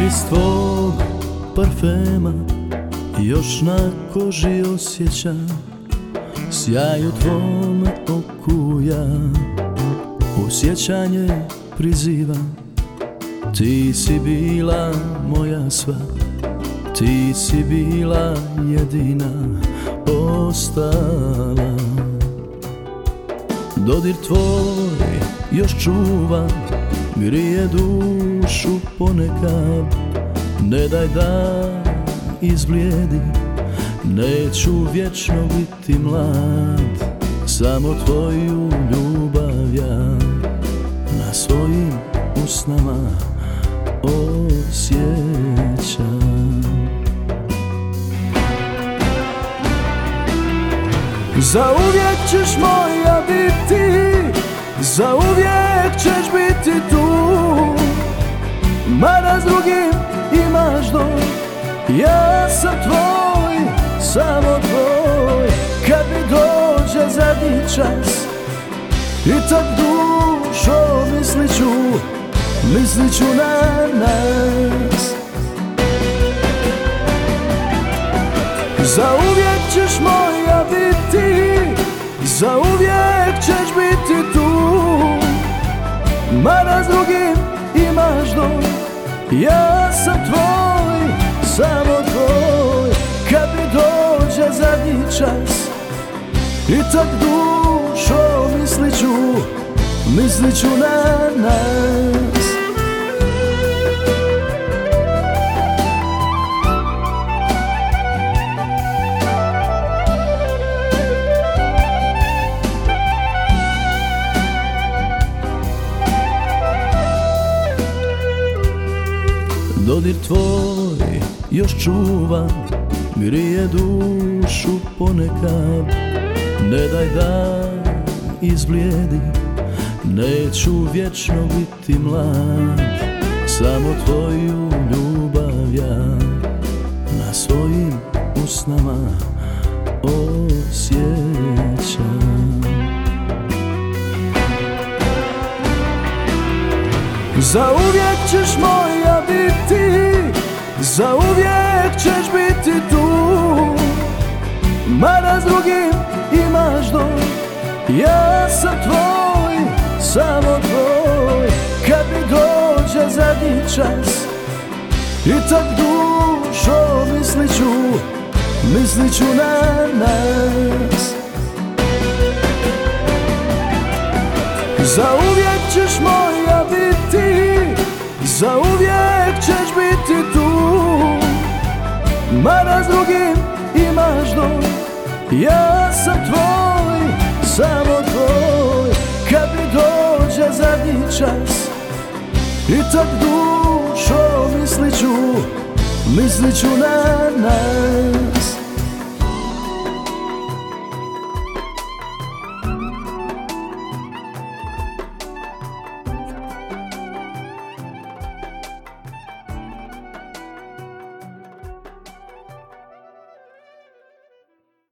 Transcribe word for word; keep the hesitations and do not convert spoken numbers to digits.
Miris tvog parfema još na koži osjećam, sjaj u tvome oku ja u sjećanje prizivam. Ti si bila moja sva, ti si bila jedina ostala. Dodir tvoj još čuva, grije dušu ponekad. Ne daj da izblijedi, neću vječno biti mlad. Samo tvoju ljubav ja na svojim usnama osjećam. Zauvijek ćeš moja biti, zauvijek ćeš biti tu. Mada s drugim imaš dom, ja sam tvoj, samo tvoj. Kad mi dođe zadnji čas i tak dušo mislit ću, mislit ću na nas. Zauvijek ćeš moja biti, zauvijek ćeš biti tu. Mada s drugim imaš dom, ja sam tvoj, samo tvoj. Kad mi dođe zadnji čas i tak dušo mislit ću, mislit ću na nas. Dodir tvoj još čuva, grije dušu ponekad. Ne daj da izblijedi, neću vječno biti mlad. Samo tvoju ljubav ja na svojim usnama osjećam. Zauvijek ćeš moja biti, zauvijek ćeš biti tu. Mada s drugim imaš dom, ja sam tvoj, samo tvoj. Kad mi dođe zadnji čas i tak dušo mislit ću, mislit ću na nas. Zauvijek ćeš moja biti, zauvijek ćeš biti tu. Mada s drugim imaš dom, ja sam tvoj, samo tvoj. Kad mi dođe zadnji čas i tak dušo mislit ću, mislit ću na nas.